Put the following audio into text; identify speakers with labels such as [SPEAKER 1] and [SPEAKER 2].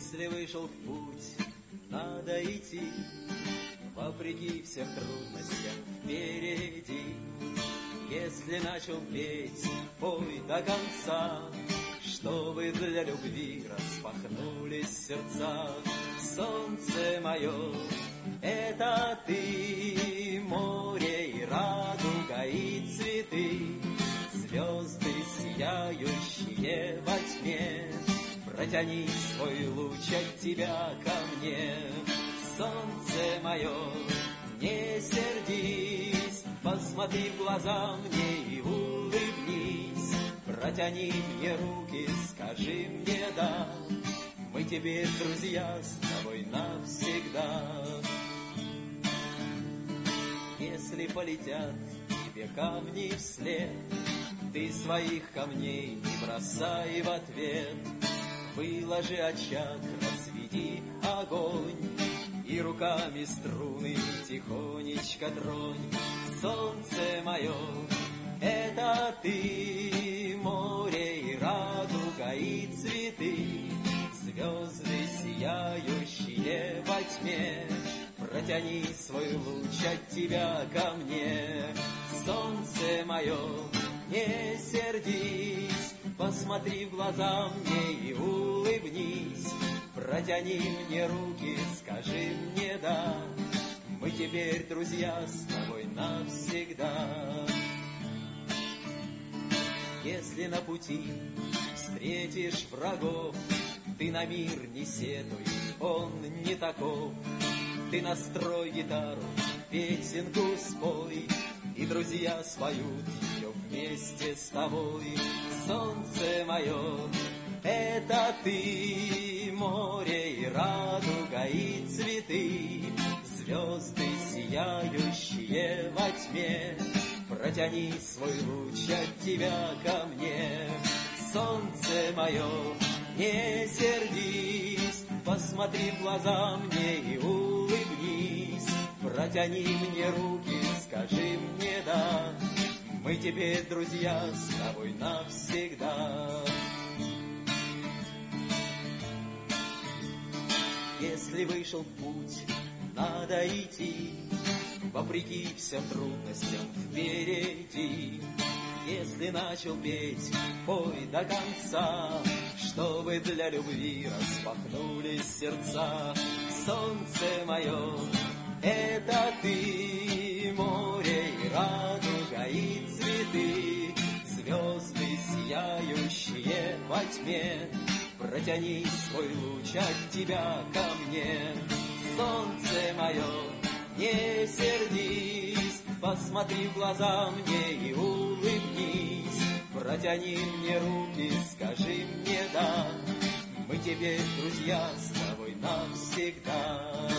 [SPEAKER 1] Если вышел в путь, надо идти, вопреки всем трудностям впереди. Если начал петь, пой до конца, чтобы для любви распахнулись сердца. Солнце мое, это ты, море и радуга и цветы, звезды, сияющие во тьме. Протяни свой луч от тебя ко мне. Солнце мое, не сердись, посмотри в глаза мне и улыбнись. Протяни мне руки, скажи мне да, мы теперь друзья с тобой навсегда. Если полетят тебе камни вслед, ты своих камней не бросай в ответ. Выложи очаг, разведи огонь и руками струны тихонечко тронь. Солнце мое, это ты, море и радуга и цветы, звезды, сияющие во тьме. Протяни свой луч от тебя ко мне. Солнце мое, не сердись, посмотри в глаза мне и улыбнись. Протяни мне руки, скажи мне да, мы теперь друзья с тобой навсегда. Если на пути встретишь врагов, ты на мир не сетуй, он не таков. Ты настрой гитару, песенку спой, и друзья споют ее вместе с тобой. Солнце мое, это ты, море и радуга и цветы, звезды, сияющие во тьме. Протяни свой луч от тебя ко мне. Солнце мое, не сердись, посмотри в глаза мне и улыбнись. Протяни мне руки, скажи мне да, мы теперь друзья с тобой навсегда. Если вышел в путь, надо идти, вопреки всем трудностям впереди. Если начал петь, пой до конца, чтобы для любви распахнулись сердца. Солнце мое, это ты, море и радуга и цветы, звезды, сияющие во тьме. Протяни свой луч от тебя ко мне. Солнце мое, не сердись, посмотри в глаза мне и улыбнись. Протяни мне руки, скажи мне да, мы теперь друзья с тобой навсегда.